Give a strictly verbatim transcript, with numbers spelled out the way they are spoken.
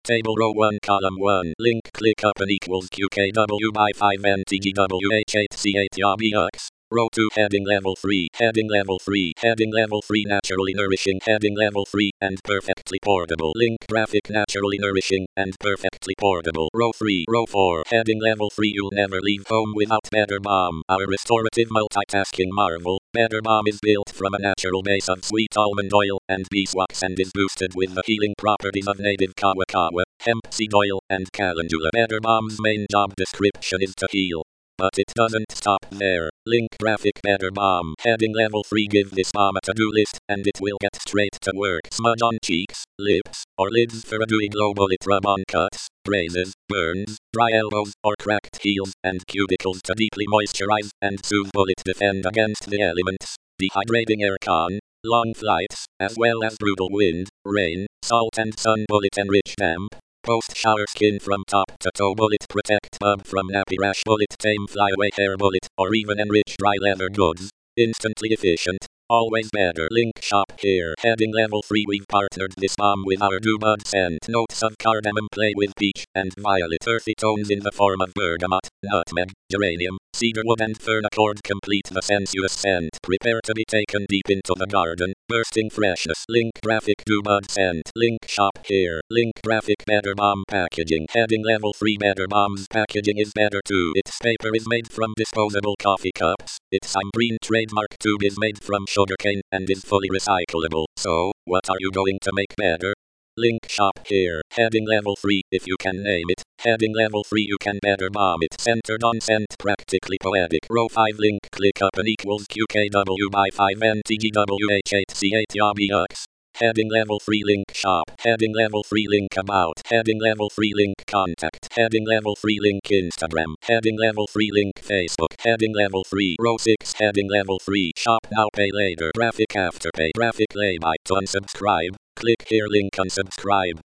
Table row one column one. Link click up and equals Q K W by five N T G W H eight C eight Y B X. Row two heading level three. Heading level three. Heading level three naturally nourishing. Heading level three and perfectly portable. Link graphic naturally nourishing and perfectly portable. Row three. Row four. Heading level three. You'll never leave home without Better Balm. Our restorative multitasking marvel. Better Balm is built from a natural base of sweet almond oil and beeswax and is boosted with the healing properties of native kawa kawa, hemp seed oil, and calendula. Better Balm's main job description is to heal. But it doesn't stop there. Link graphic Better Balm. Heading level three. Give this balm a to-do list and it will get straight to work. Smudge on cheeks, lips, or lids for a dewy glow. Bullet rub on cuts, grazes, burns, dry elbows, or cracked heels and cuticles to deeply moisturize and soothe. Bullet defend against the elements, dehydrating aircon, long flights, as well as brutal wind, rain, salt and sun. Bullet enrich damp, post-shower skin from top to toe. Bullet protect bub from nappy rash. Bullet tame flyaway hair. Bullet or even enrich dry leather goods. Instantly efficient, always better. Link shop here. Heading level three. We've partnered this balm with our new bud scent. Notes of cardamom play with peach and violet. Earthy tones in the form of bergamot, nutmeg, geranium, cedarwood and fern accord complete the sensuous scent. Prepare to be taken deep into the garden, bursting freshness. Link graphic do bud scent. Link shop here. Link graphic Better Balm packaging. Heading level three. Better Balm's packaging is better too. Its paper is made from disposable coffee cups. Its I'm Green trademark tube is made from sugarcane and is fully recyclable. So, what are you going to make better? Link shop here. Heading level three. If you can name it. Heading level three. You can Better Balm it. Centered on scent, practically poetic. Row five. Link click up and equals Q K W by five N T G W H eight C eight Y B X. Heading level three. Link shop. Heading level three. Link about. Heading level three. Link contact. Heading level three. Link Instagram. Heading level three. Link Facebook. Heading level three. Row six. Heading level three. Shop now, pay later. Graphic afterpay. Graphic lay by to unsubscribe. Click here. Link unsubscribe.